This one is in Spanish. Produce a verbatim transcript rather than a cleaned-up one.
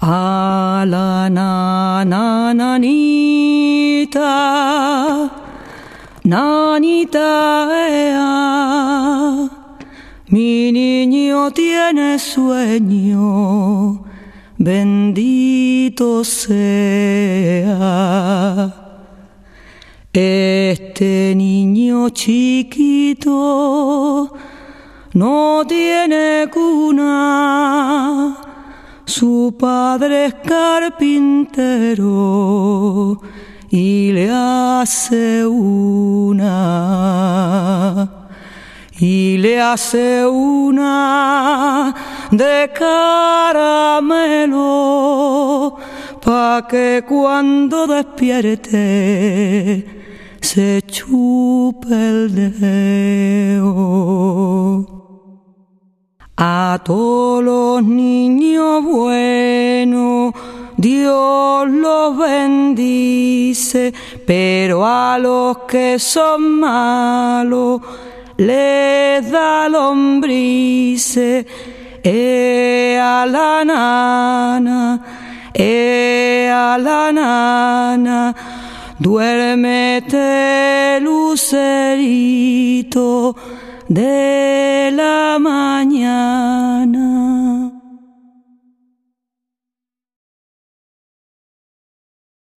A la nana nanita, nanita ea, mi niño tiene sueño, bendito sea. Este niño chiquito no tiene cuna, su padre es carpintero y le hace una, y le hace una de caramelo, pa' que cuando despierte se chupe el dedo. A todos los niños buenos Dios los bendice, pero a los que son malos les da lombrices. Eh, a la nana, eh, a la nana, duérmete, lucerito de la mañana.